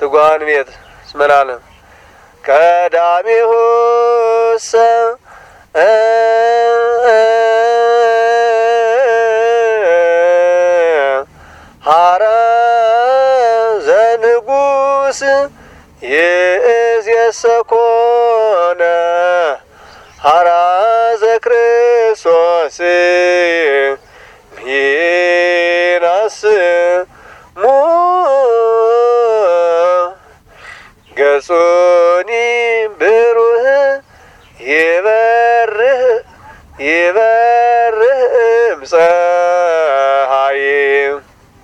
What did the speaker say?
ትጓን ቤት ስመላለም ቀዳሚሁ ሐረ ዘንጉስ የእዝየሰኮነ ሐራ ዘክርስቶስ ሚናስ ሙ ገጹ